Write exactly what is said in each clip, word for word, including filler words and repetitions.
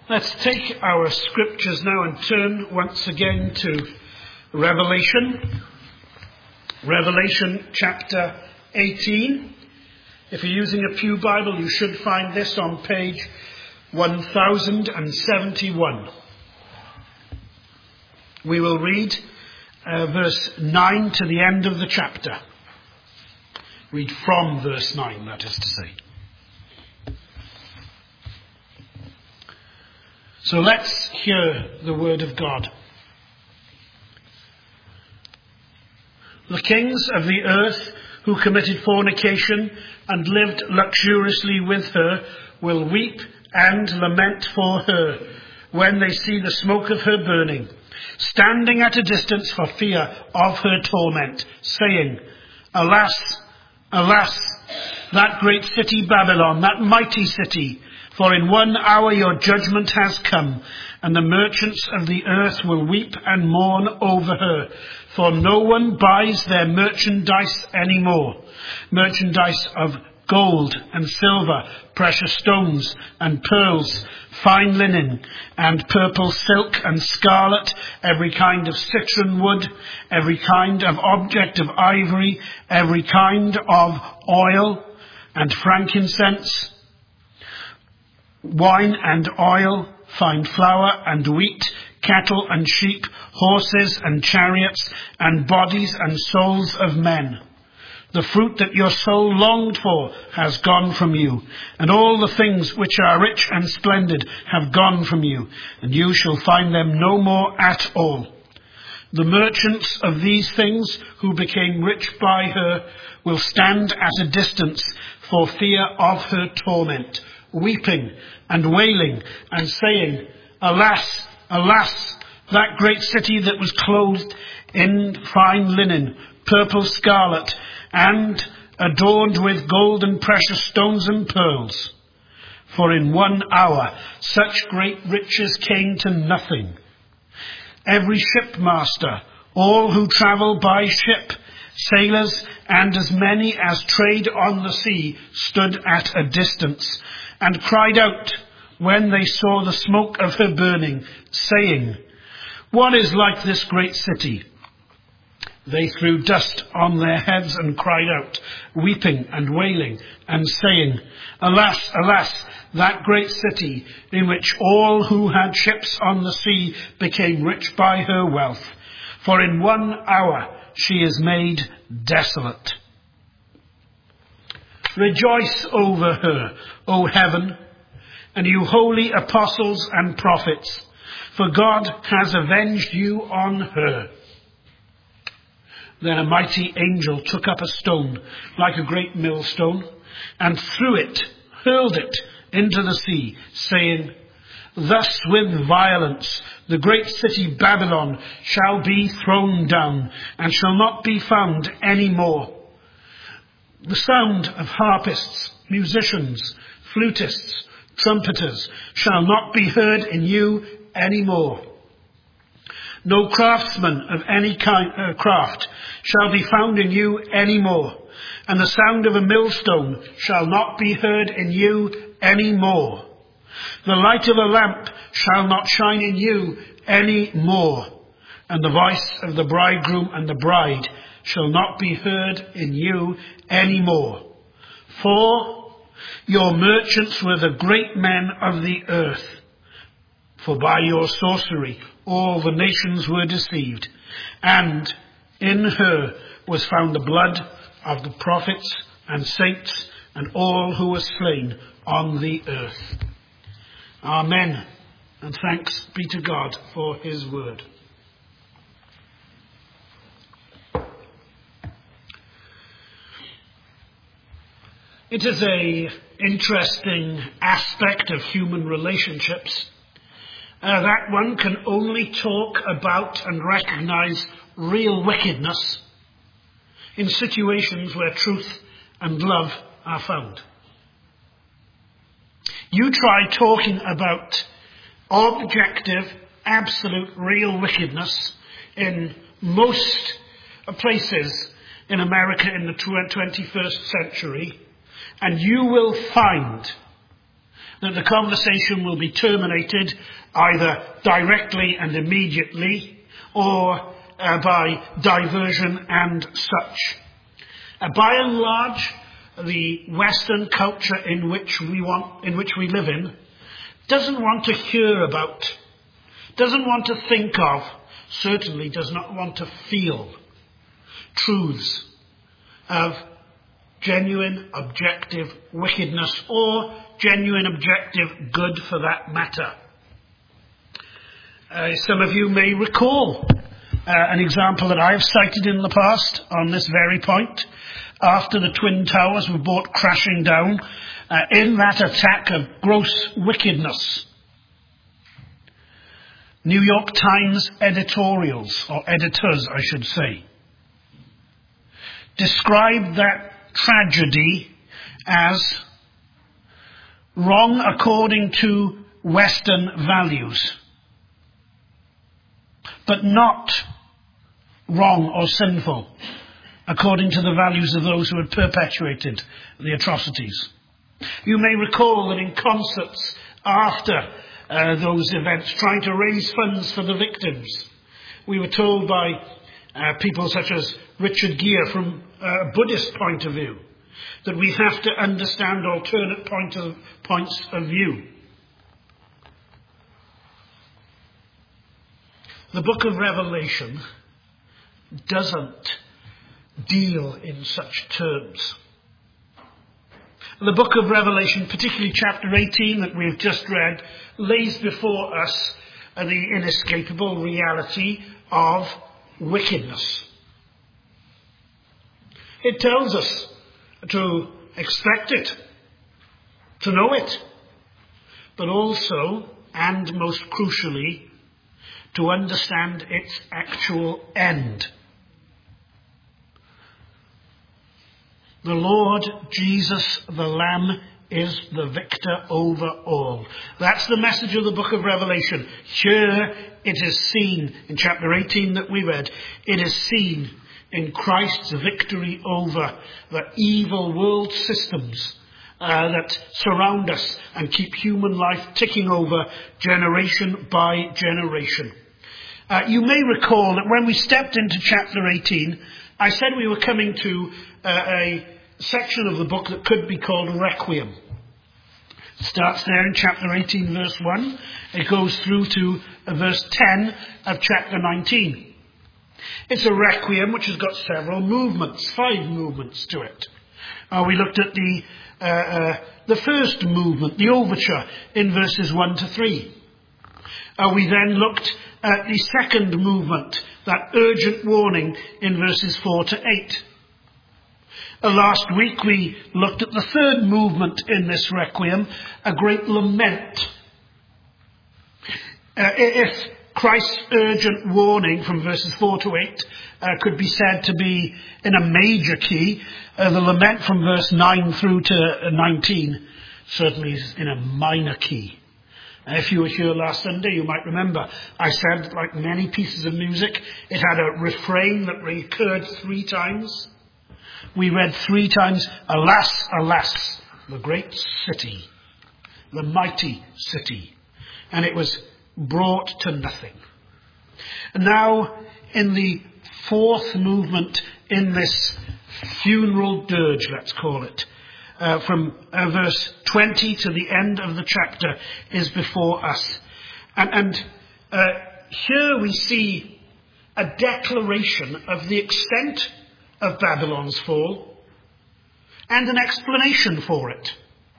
Let's take our scriptures now and turn once again to Revelation. Revelation chapter eighteen. If you're using a Pew Bible, you should find this on page one thousand seventy-one. We will read uh, verse nine to the end of the chapter. Read from verse nine, that is to say. So let's hear the word of God. The kings of the earth who committed fornication and lived luxuriously with her will weep and lament for her when they see the smoke of her burning, standing at a distance for fear of her torment, saying, Alas, alas, that great city Babylon, that mighty city, for in one hour your judgment has come, and the merchants of the earth will weep and mourn over her. For no one buys their merchandise anymore, merchandise of gold and silver, precious stones and pearls, fine linen and purple silk and scarlet, every kind of citron wood, every kind of object of ivory, every kind of oil and frankincense, wine and oil, fine flour and wheat, cattle and sheep, horses and chariots, and bodies and souls of men. The fruit that your soul longed for has gone from you, and all the things which are rich and splendid have gone from you, and you shall find them no more at all. The merchants of these things who became rich by her will stand at a distance for fear of her torment, weeping and wailing and saying, Alas, alas, that great city that was clothed in fine linen, purple scarlet, and adorned with gold and precious stones and pearls. For in one hour such great riches came to nothing. Every shipmaster, all who travel by ship, sailors, and as many as trade on the sea, stood at a distance, and cried out when they saw the smoke of her burning, saying, What is like this great city? They threw dust on their heads and cried out, weeping and wailing, and saying, Alas, alas, that great city, in which all who had ships on the sea became rich by her wealth. For in one hour she is made desolate. Rejoice over her, O heaven, and you holy apostles and prophets, for God has avenged you on her. Then a mighty angel took up a stone, like a great millstone, and threw it, hurled it into the sea, saying, Thus with violence the great city Babylon shall be thrown down, and shall not be found any more. The sound of harpists, musicians, flutists, trumpeters shall not be heard in you any more. No craftsman of any kind uh, craft shall be found in you any more, and the sound of a millstone shall not be heard in you any more. The light of a lamp shall not shine in you any more, and the voice of the bridegroom and the bride shall not be heard in you any more. For your merchants were the great men of the earth, for by your sorcery all the nations were deceived, and in her was found the blood of the prophets and saints and all who were slain on the earth. Amen. And thanks be to God for his word. It is an interesting aspect of human relationships uh, that one can only talk about and recognize real wickedness in situations where truth and love are found. You try talking about objective, absolute, real wickedness in most places in America in the twenty-first century, and you will find that the conversation will be terminated either directly and immediately or uh, by diversion and such. Uh, by and large, the Western culture in which we want, in which we live in, doesn't want to hear about, doesn't want to think of, certainly does not want to feel truths of genuine, objective wickedness or genuine, objective good for that matter. Uh, some of you may recall uh, an example that I have cited in the past on this very point. After the Twin Towers were brought crashing down, uh, in that attack of gross wickedness, New York Times editorials, or editors I should say, described that tragedy as wrong according to Western values, but not wrong or sinful according to the values of those who had perpetuated the atrocities. You may recall that in concerts after uh, those events, trying to raise funds for the victims, we were told by uh, people such as Richard Gere from a Buddhist point of view that we have to understand alternate point of, points of view. The book of Revelation doesn't deal in such terms. The book of Revelation, particularly chapter eighteen that we've just read, lays before us the inescapable reality of wickedness. It tells us to expect it, to know it, but also, and most crucially, to understand its actual end. The Lord Jesus, the Lamb, is the victor over all. That's the message of the book of Revelation. Here it is seen, in chapter eighteen that we read, it is seen in Christ's victory over the evil world systems uh, that surround us and keep human life ticking over generation by generation. Uh, you may recall that when we stepped into chapter eighteen, I said we were coming to uh, a section of the book that could be called Requiem. It starts there in chapter eighteen, verse one. It goes through to uh, verse ten of chapter nineteen. It's a requiem which has got several movements, five movements to it. Uh, we looked at the uh, uh, the first movement, the overture, in verses one to three. Uh, we then looked at the second movement, that urgent warning, in verses four to eight. Uh, last week we looked at the third movement in this requiem, a great lament. Uh, if Christ's urgent warning from verses four to eight uh, could be said to be in a major key, uh, the lament from verse nine through to nineteen certainly is in a minor key. Uh, if you were here last Sunday, you might remember I said, like many pieces of music, it had a refrain that recurred three times. We read three times, alas, alas, the great city, the mighty city. And it was brought to nothing. And now, in the fourth movement in this funeral dirge, let's call it, uh, from uh, verse twenty to the end of the chapter is before us. And, and uh, here we see a declaration of the extent of Babylon's fall and an explanation for it.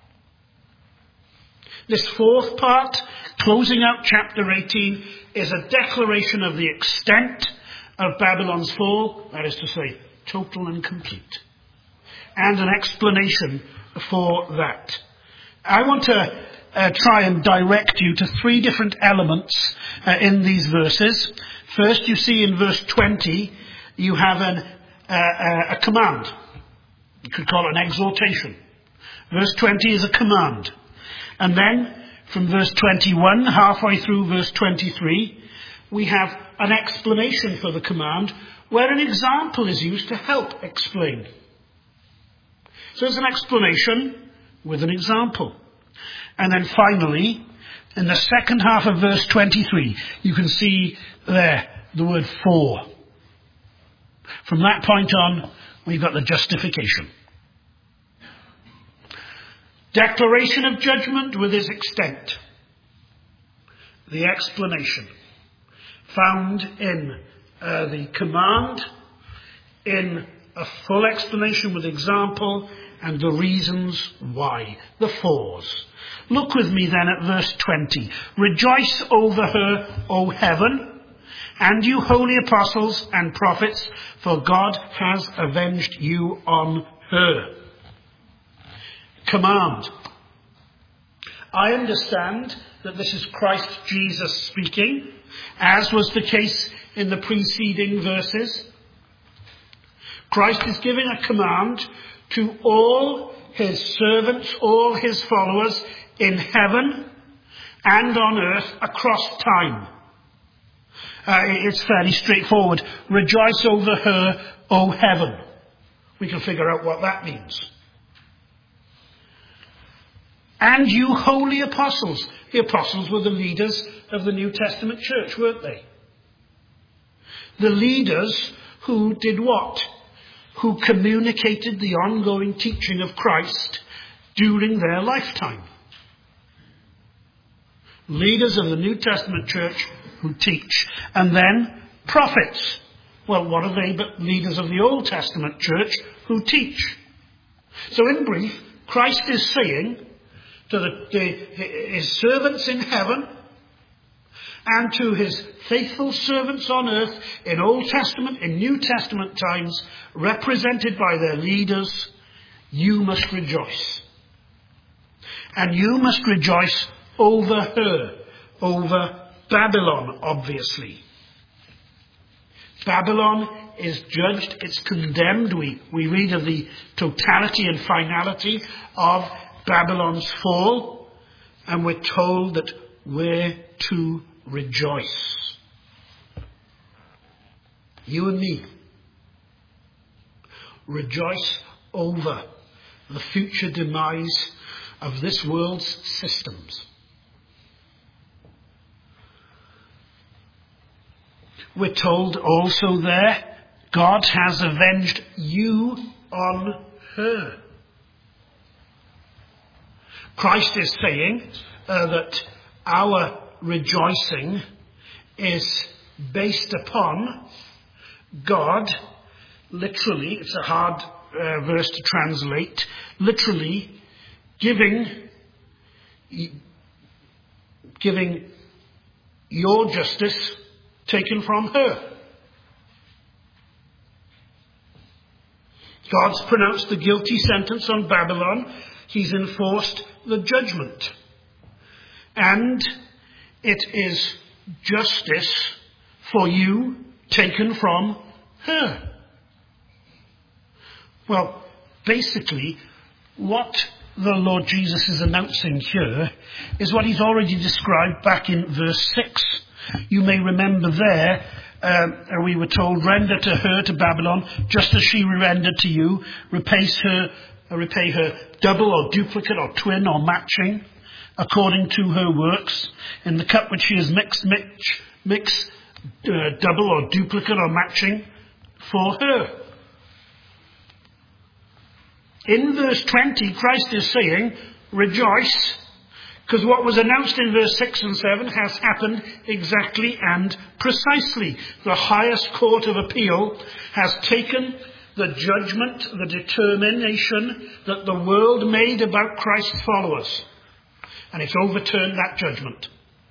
This fourth part, closing out chapter eighteen, is a declaration of the extent of Babylon's fall, that is to say, total and complete, and an explanation for that. I want to uh, try and direct you to three different elements uh, in these verses. First, you see in verse twenty, you have an, uh, uh, a command. You could call it an exhortation. Verse twenty is a command. And then, from verse twenty-one, halfway through verse twenty-three, we have an explanation for the command, where an example is used to help explain. So it's an explanation with an example. And then finally, in the second half of verse twenty-three, you can see there the word for. From that point on, we've got the justification. Declaration of judgment with his extent. The explanation. Found in uh, the command, in a full explanation with example, and the reasons why. The fors. Look with me then at verse twenty. Rejoice over her, O heaven, and you holy apostles and prophets, for God has avenged you on her. Command. I understand that this is Christ Jesus speaking, as was the case in the preceding verses. Christ is giving a command to all his servants, all his followers in heaven and on earth across time. Uh, it's fairly straightforward. Rejoice over her, O heaven. We can figure out what that means. And you holy apostles. The apostles were the leaders of the New Testament church, weren't they? The leaders who did what? Who communicated the ongoing teaching of Christ during their lifetime. Leaders of the New Testament church who teach. And then prophets. Well, what are they but leaders of the Old Testament church who teach? So in brief, Christ is saying to the, the, his servants in heaven and to his faithful servants on earth in Old Testament, in New Testament times, represented by their leaders, you must rejoice. And you must rejoice over her, over Babylon, obviously. Babylon is judged, it's condemned. We, we read of the totality and finality of Babylon's fall, and we're told that we're to rejoice. You and me. Rejoice over the future demise of this world's systems. We're told also there, God has avenged you on her. Christ is saying uh, that our rejoicing is based upon God, literally, it's a hard uh, verse to translate, literally giving, giving your justice taken from her. God's pronounced the guilty sentence on Babylon. He's enforced the judgment. And it is justice for you taken from her. Well, basically, what the Lord Jesus is announcing here is what he's already described back in verse six. You may remember there, um, we were told, render to her, to Babylon, just as she rendered to you, repay her, repay her double or duplicate or twin or matching, according to her works. In the cup which she has mixed, mix, mix uh, double or duplicate or matching for her. In verse twenty, Christ is saying, rejoice, because what was announced in verse six and seven has happened exactly and precisely. The highest court of appeal has taken the judgment, the determination that the world made about Christ's followers, and it's overturned that judgment.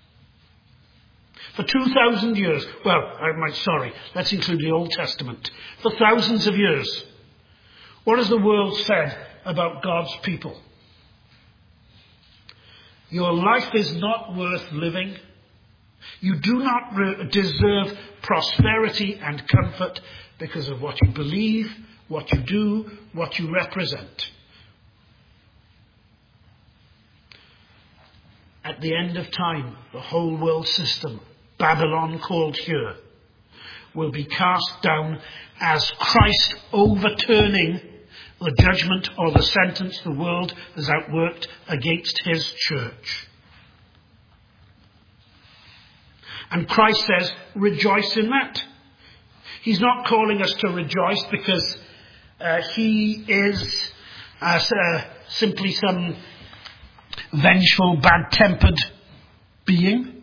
For two thousand years, well, I'm sorry, let's include the Old Testament. For thousands of years, what has the world said about God's people? Your life is not worth living. You do not re- deserve prosperity and comfort because of what you believe, what you do, what you represent. At the end of time, the whole world system, Babylon called here, will be cast down as Christ overturning the judgment or the sentence the world has outworked against his church. And Christ says, rejoice in that. He's not calling us to rejoice because uh, he is uh, uh, simply some vengeful, bad-tempered being.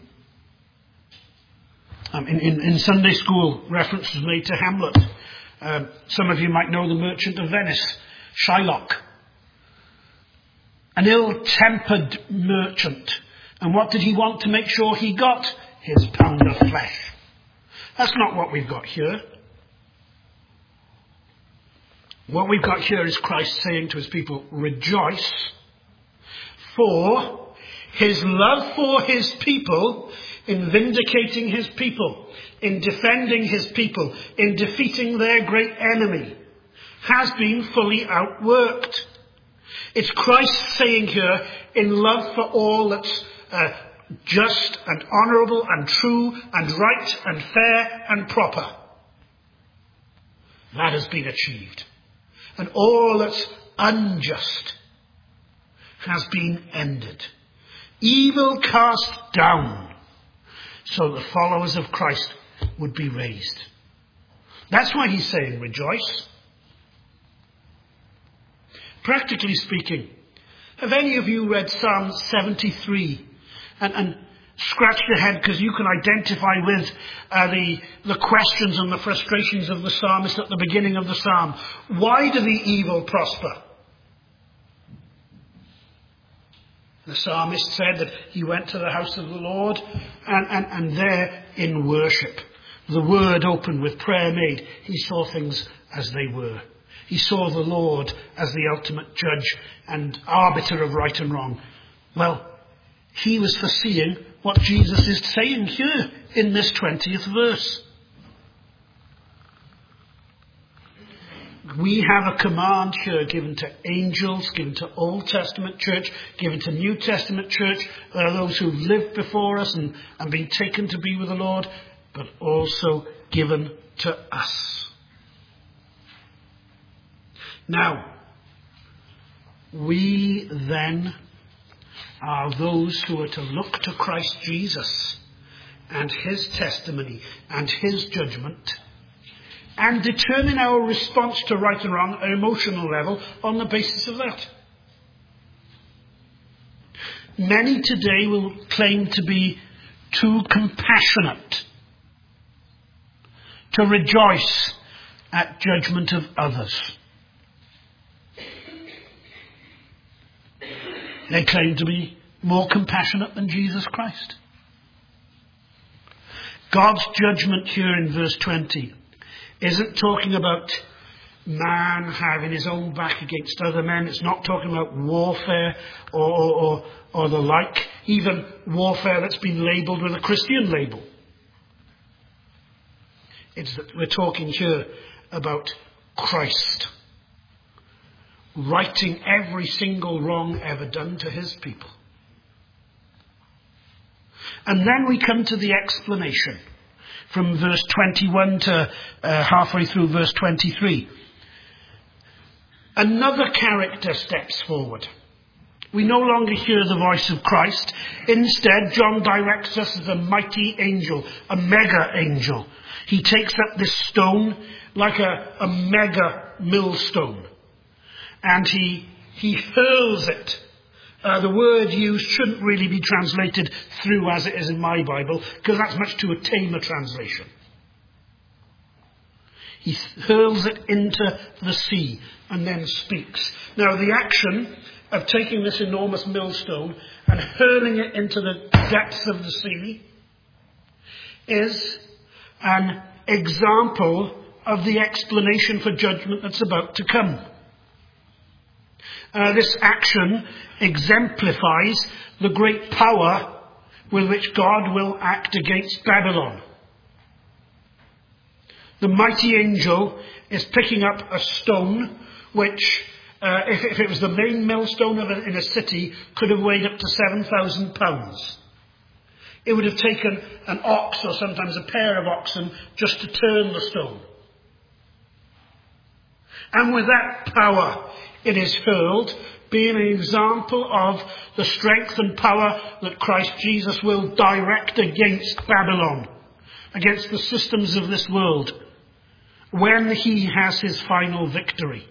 Um, in, in, in Sunday school, reference was made to Hamlet. Um, some of you might know the Merchant of Venice, Shylock. An ill-tempered merchant. And what did he want to make sure he got? His pound of flesh. That's not what we've got here. What we've got here is Christ saying to his people, rejoice, for his love for his people, in vindicating his people, in defending his people, in defeating their great enemy, has been fully outworked. It's Christ saying here, in love for all that's uh, just and honourable and true and right and fair and proper. That has been achieved. And all that's unjust has been ended. Evil cast down, so the followers of Christ would be raised. That's why he's saying rejoice. Practically speaking, have any of you read Psalm seventy-three and, and scratched your head because you can identify with uh, the, the questions and the frustrations of the psalmist at the beginning of the psalm? Why do the evil prosper? The psalmist said that he went to the house of the Lord and, and, and there in worship, the word opened with prayer made, he saw things as they were. He saw the Lord as the ultimate judge and arbiter of right and wrong. Well, he was foreseeing what Jesus is saying here in this twentieth verse. We have a command here given to angels, given to Old Testament church, given to New Testament church. There are those who've lived before us and, and been taken to be with the Lord, but also given to us. Now, we then are those who are to look to Christ Jesus and his testimony and his judgment and determine our response to right and wrong at an emotional level on the basis of that. Many today will claim to be too compassionate to rejoice at judgment of others. They claim to be more compassionate than Jesus Christ. God's judgment here in verse twenty isn't talking about man having his own back against other men. It's not talking about warfare or, or, or, or the like, even warfare that's been labelled with a Christian label. It's that we're talking here about Christ righting every single wrong ever done to his people. And then we come to the explanation from verse twenty-one to uh, halfway through verse twenty-three. Another character steps forward. We no longer hear the voice of Christ. Instead, John directs us as a mighty angel, a mega angel. He takes up this stone like a, a mega millstone, and he, he hurls it. Uh, the word used shouldn't really be translated through as it is in my Bible, because that's much too a tamer translation. He hurls it into the sea and then speaks. Now, the action of taking this enormous millstone and hurling it into the depths of the sea is an example of the explanation for judgment that's about to come. Uh, this action exemplifies the great power with which God will act against Babylon. The mighty angel is picking up a stone which, uh, if, if it was the main millstone of a, in a city, could have weighed up to seven thousand pounds. It would have taken an ox or sometimes a pair of oxen just to turn the stone. And with that power, it is hurled, being an example of the strength and power that Christ Jesus will direct against Babylon, against the systems of this world, when he has his final victory.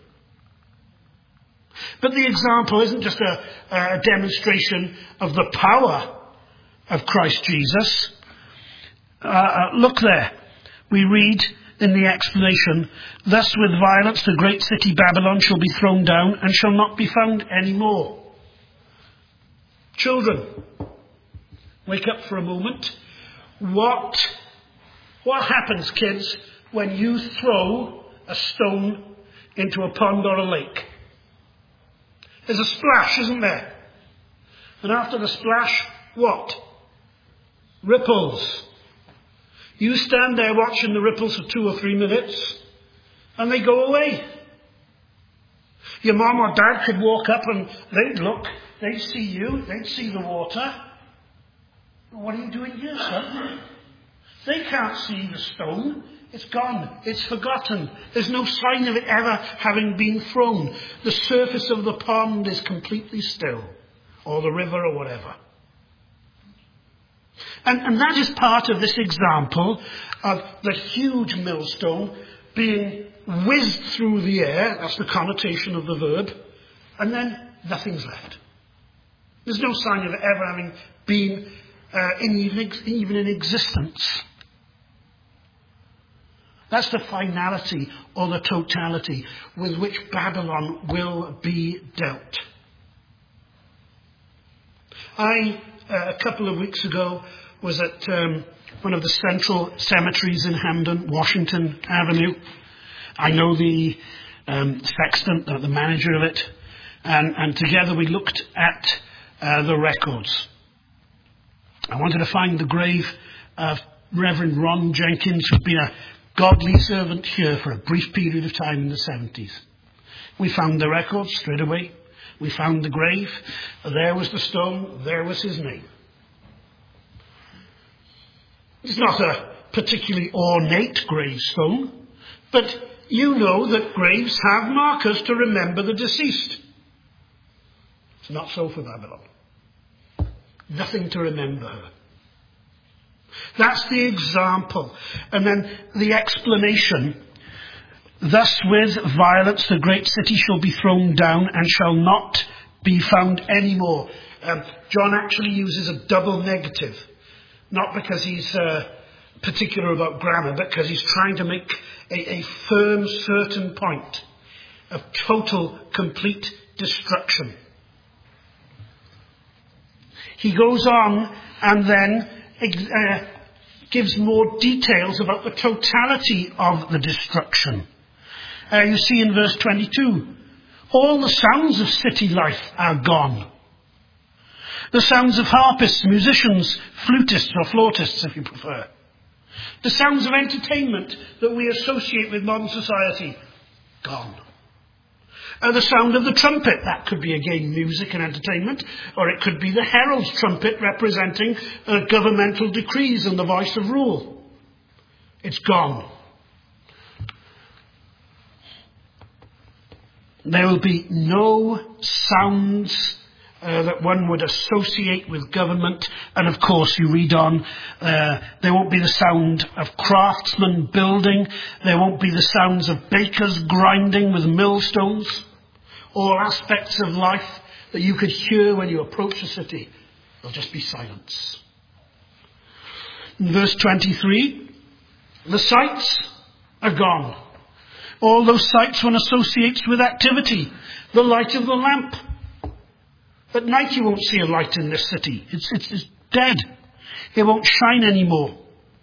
But the example isn't just a, a demonstration of the power of Christ Jesus. Uh, uh, look there. We read in the explanation, thus with violence the great city Babylon shall be thrown down and shall not be found any more. Children, wake up for a moment. What, what happens, kids, when you throw a stone into a pond or a lake? There's a splash, isn't there? And after the splash, what? Ripples. You stand there watching the ripples for two or three minutes, and they go away. Your mom or dad could walk up and they'd look, they'd see you, they'd see the water. What are you doing here, son? They can't see the stone. It's gone. It's forgotten. There's no sign of it ever having been thrown. The surface of the pond is completely still, or the river or whatever. And, and that is part of this example of the huge millstone being whizzed through the air. That's the connotation of the verb. And then nothing's left. There's no sign of it ever having been uh, in even, even in existence. That's the finality or the totality with which Babylon will be dealt. I, uh, a couple of weeks ago, was at um, one of the central cemeteries in Hamden, Washington Avenue. I know the um, sexton, the manager of it, and, and together we looked at uh, the records. I wanted to find the grave of Reverend Ron Jenkins, who'd been a godly servant here for a brief period of time in the seventies. We found the records straight away. We found the grave. There was the stone. There was his name. It's not a particularly ornate gravestone, but you know that graves have markers to remember the deceased. It's not so for Babylon. Nothing to remember her. That's the example. And then the explanation. Thus with violence the great city shall be thrown down and shall not be found any more. Um, John actually uses a double negative. Not because he's uh, particular about grammar, but because he's trying to make a, a firm, certain point of total, complete destruction. He goes on and then uh, gives more details about the totality of the destruction. Uh, you see in verse twenty-two, all the sounds of city life are gone. The sounds of harpists, musicians, flutists or flautists if you prefer. The sounds of entertainment that we associate with modern society, gone. Uh, the sound of the trumpet, that could be again music and entertainment, or it could be the herald's trumpet representing uh, governmental decrees and the voice of rule. It's gone. There will be no sounds uh, that one would associate with government. And of course, you read on, uh, there won't be the sound of craftsmen building. There won't be the sounds of bakers grinding with millstones. All aspects of life that you could hear when you approach the city. There'll just be silence. In verse twenty-three, the sights are gone. All those sights one associates with activity. The light of the lamp. At night you won't see a light in this city. It's, it's, it's dead. It won't shine anymore.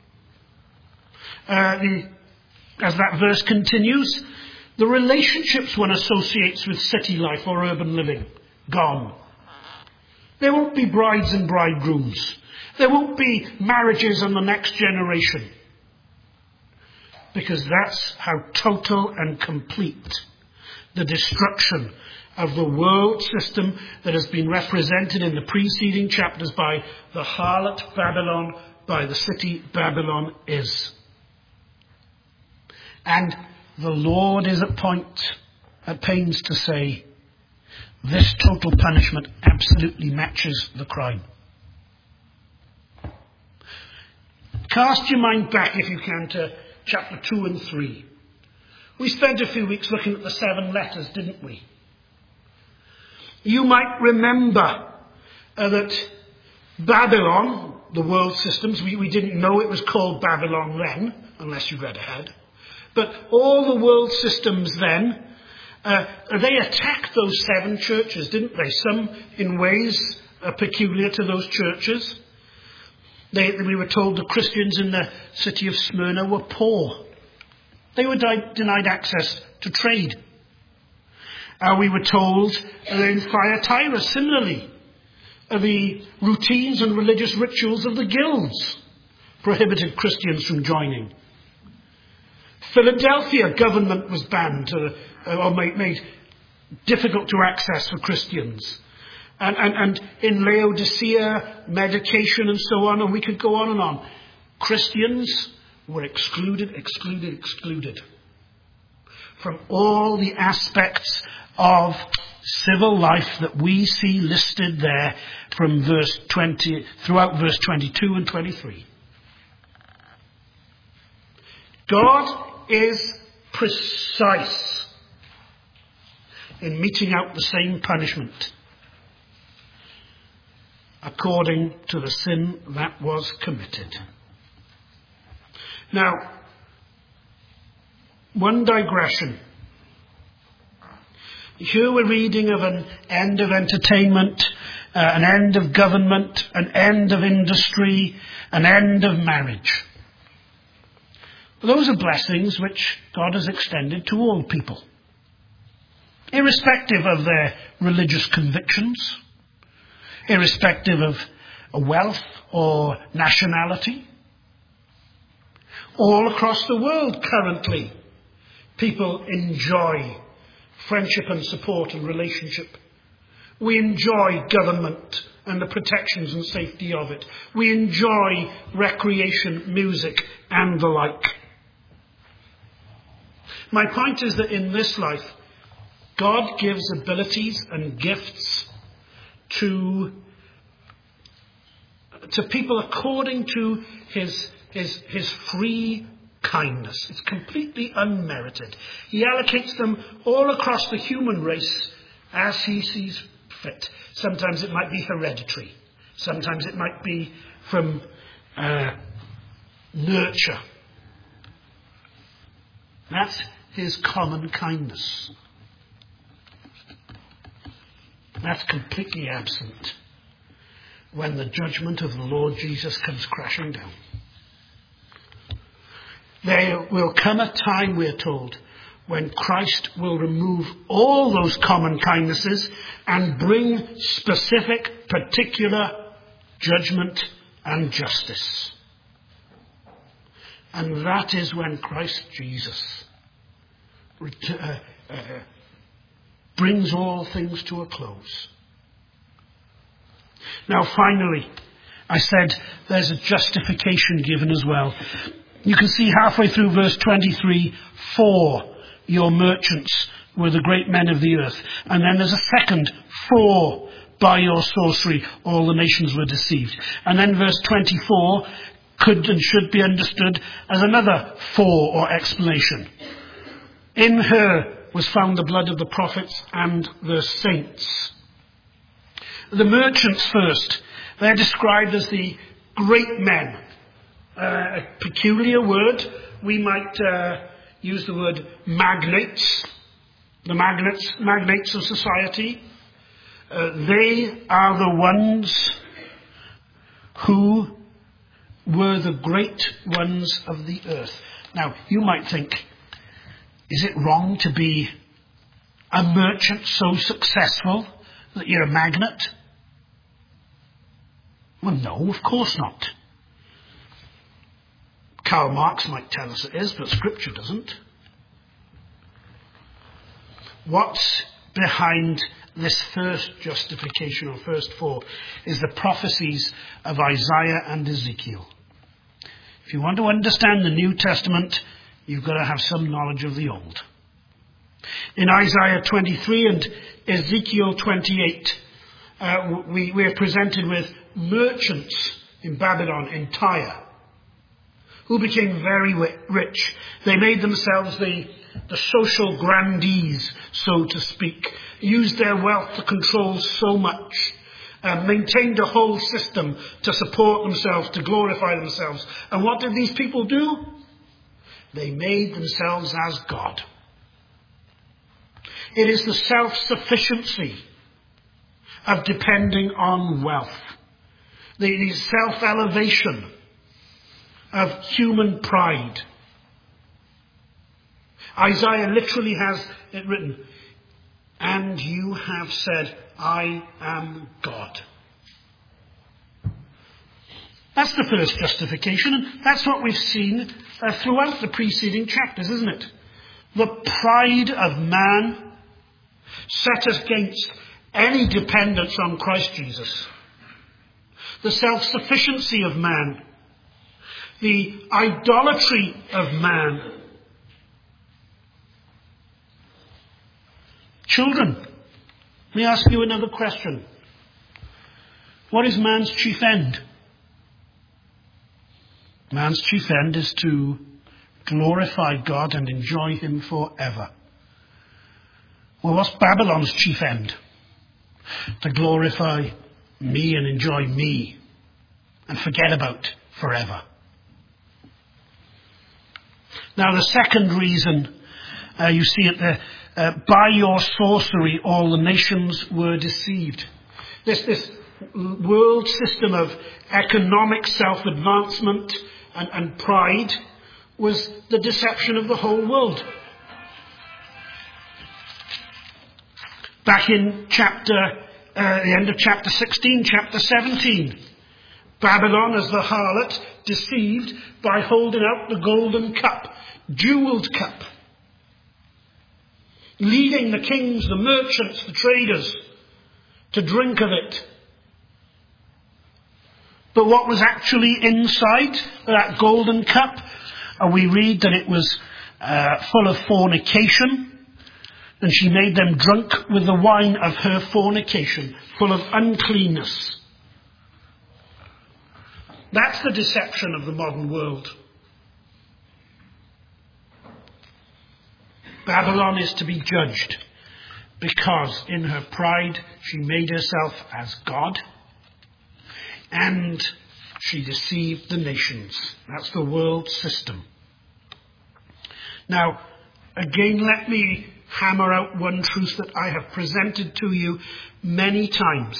Uh, the, as that verse continues, the relationships one associates with city life or urban living, gone. There won't be brides and bridegrooms. There won't be marriages and the next generation. Because that's how total and complete the destruction of the world system that has been represented in the preceding chapters by the harlot Babylon, by the city Babylon is. And the Lord is at point at pains to say this total punishment absolutely matches the crime. Cast your mind back, if you can, to chapter two and three. We spent a few weeks looking at the seven letters, didn't we? You might remember uh, that Babylon, the world systems, we, we didn't know it was called Babylon then, unless you read ahead. But all the world systems then, uh, they attacked those seven churches, didn't they? Some in ways uh, peculiar to those churches. They, we were told the Christians in the city of Smyrna were poor. They were di- denied access to trade. Uh, we were told uh, in Thyatira, similarly, uh, the routines and religious rituals of the guilds prohibited Christians from joining. Philadelphia, government was banned uh, or made, made difficult to access for Christians. And, and, and in Laodicea, medication and so on, and we could go on and on. Christians were excluded, excluded, excluded from all the aspects of civil life that we see listed there from verse twenty, throughout verse twenty-two and twenty-three. God is precise in meting out the same punishment according to the sin that was committed. Now, one digression. Here we're reading of an end of entertainment, uh, an end of government, an end of industry, an end of marriage. Those are blessings which God has extended to all people, irrespective of their religious convictions, irrespective of wealth or nationality. All across the world currently, people enjoy friendship and support and relationship. We enjoy government and the protections and safety of it. We enjoy recreation, music, and the like. My point is that in this life, God gives abilities and gifts to, to people according to his, his, his free kindness. It's completely unmerited. He allocates them all across the human race as he sees fit. Sometimes it might be hereditary. Sometimes it might be from uh, nurture. That's his common kindness. That's completely absent when the judgment of the Lord Jesus comes crashing down. There will come a time, we're told, when Christ will remove all those common kindnesses and bring specific, particular judgment and justice. And that is when Christ Jesus ret- uh, uh, brings all things to a close. Now, finally, I said there's a justification given as well. You can see halfway through verse twenty-three, for your merchants were the great men of the earth. And then there's a second, for by your sorcery all the nations were deceived. And then verse twenty-four could and should be understood as another for or explanation. In her was found the blood of the prophets and the saints. The merchants first. They're described as the great men. Uh, a peculiar word. We might uh, use the word magnates. The magnates, magnates of society. Uh, they are the ones who were the great ones of the earth. Now, you might think, is it wrong to be a merchant so successful that you're a magnate? Well, no, of course not. Karl Marx might tell us it is, but Scripture doesn't. What's behind this first justification, or first four, is the prophecies of Isaiah and Ezekiel. If you want to understand the New Testament, you've got to have some knowledge of the Old. In Isaiah twenty-three and Ezekiel twenty-eight, uh, we, we are presented with merchants in Babylon, in Tyre, who became very rich. They made themselves the, the social grandees, so to speak, used their wealth to control so much, uh, maintained a whole system to support themselves, to glorify themselves. And what did these people do? They made themselves as God. It is the self-sufficiency of depending on wealth, the, the self-elevation of human pride. Isaiah literally has it written, "And you have said, I am God." That's the first justification, and that's what we've seen uh, throughout the preceding chapters, isn't it? The pride of man set against any dependence on Christ Jesus. The self-sufficiency of man. The idolatry of man. Children, let me ask you another question. What is man's chief end? Man's chief end is to glorify God and enjoy him forever. Well, what's Babylon's chief end? To glorify me and enjoy me and forget about forever. Now, the second reason, uh, you see it there, uh, by your sorcery all the nations were deceived. This, this world system of economic self-advancement and, and pride was the deception of the whole world. Back in chapter, uh, the end of chapter sixteen, chapter seventeen, Babylon as the harlot deceived by holding out the golden cup, jeweled cup, leading the kings, the merchants, the traders to drink of it. But what was actually inside that golden cup? Uh, we read that it was uh, full of fornication, and she made them drunk with the wine of her fornication, full of uncleanness. That's the deception of the modern world. Babylon is to be judged because in her pride she made herself as God and she deceived the nations. That's the world system. Now, again, let me hammer out one truth that I have presented to you many times.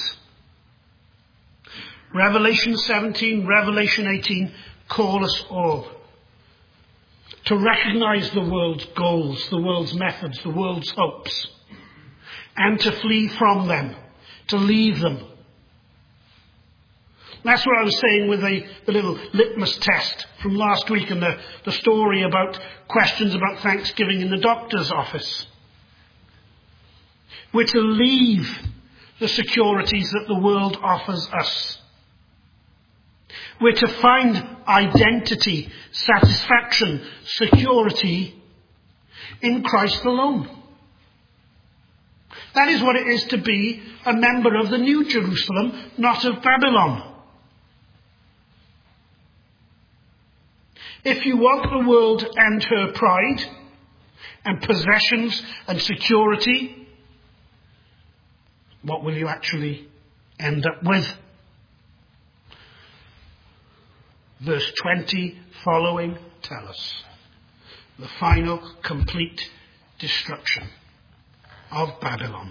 Revelation seventeen, Revelation eighteen call us all to recognize the world's goals, the world's methods, the world's hopes, and to flee from them, to leave them. That's what I was saying with the, the little litmus test from last week and the, the story about questions about Thanksgiving in the doctor's office. We're to leave the securities that the world offers us. We're to find identity, satisfaction, security in Christ alone. That is what it is to be a member of the New Jerusalem, not of Babylon. If you want the world and her pride and possessions and security, what will you actually end up with? Verse twenty following tell us the final complete destruction of Babylon.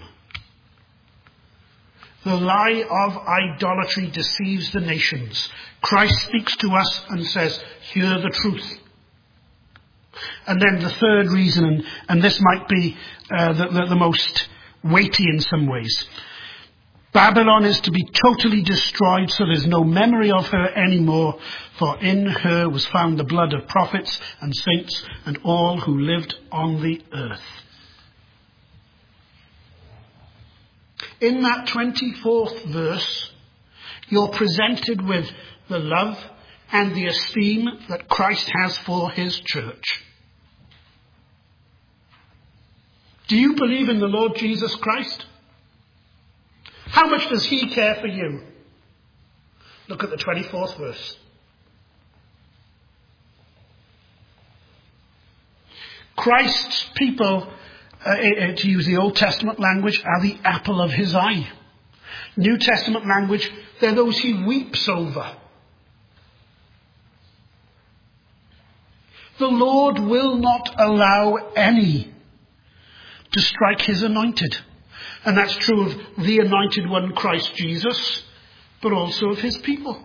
The lie of idolatry deceives the nations. Christ speaks to us and says, hear the truth. And then the third reason, and, and this might be uh, the, the, the most weighty in some ways. Babylon is to be totally destroyed, so there's no memory of her anymore, for in her was found the blood of prophets and saints and all who lived on the earth. In that twenty-fourth verse, you're presented with the love and the esteem that Christ has for his church. Do you believe in the Lord Jesus Christ? How much does he care for you? Look at the twenty-fourth verse. Christ's people, uh, to use the Old Testament language, are the apple of his eye. New Testament language, they're those he weeps over. The Lord will not allow any to strike his anointed. And that's true of the anointed one, Christ Jesus, but also of his people.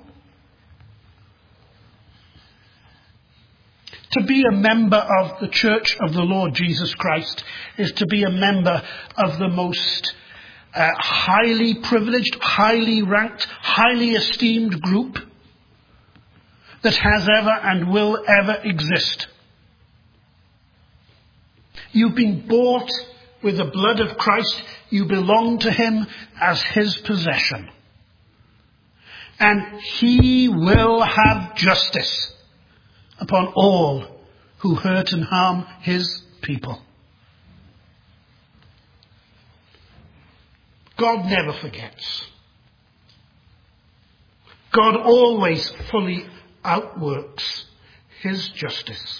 To be a member of the Church of the Lord Jesus Christ is to be a member of the most uh, highly privileged, highly ranked, highly esteemed group that has ever and will ever exist. You've been bought with the blood of Christ. You belong to him as his possession. And he will have justice upon all who hurt and harm his people. God never forgets. God always fully outworks his justice.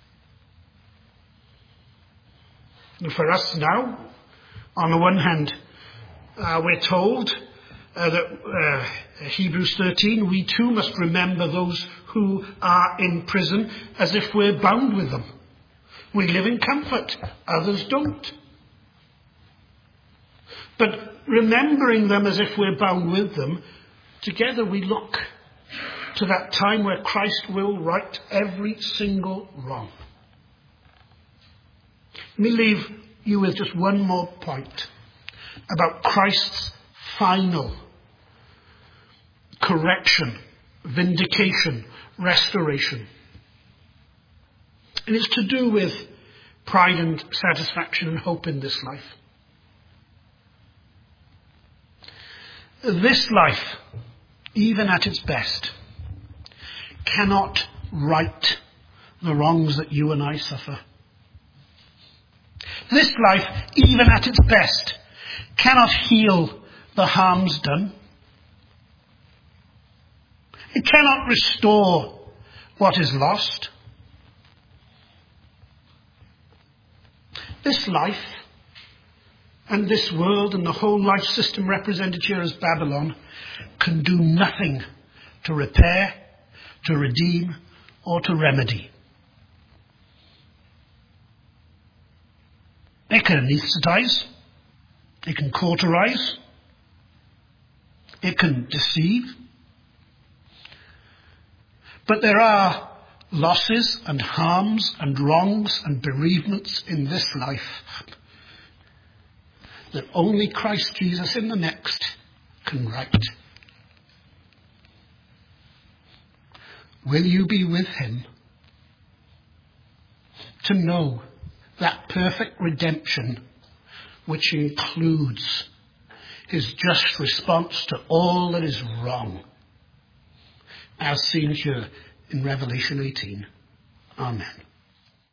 And for us now, on the one hand, uh, we're told uh, that uh, Hebrews thirteen, we too must remember those who are in prison as if we're bound with them. We live in comfort, others don't. But remembering them as if we're bound with them, together we look to that time where Christ will right every single wrong. Let me leave you with just one more point about Christ's final correction, vindication, restoration. And it's to do with pride and satisfaction and hope in this life. This life, even at its best, cannot right the wrongs that you and I suffer. This life, even at its best, cannot heal the harms done. It cannot restore what is lost. This life and this world and the whole life system represented here as Babylon can do nothing to repair, to redeem, or to remedy. It can anesthetize, it can cauterize, it can deceive. But there are losses and harms and wrongs and bereavements in this life that only Christ Jesus in the next can right. Will you be with him to know that perfect redemption which includes his just response to all that is wrong, as seen here in Revelation eighteen? Amen.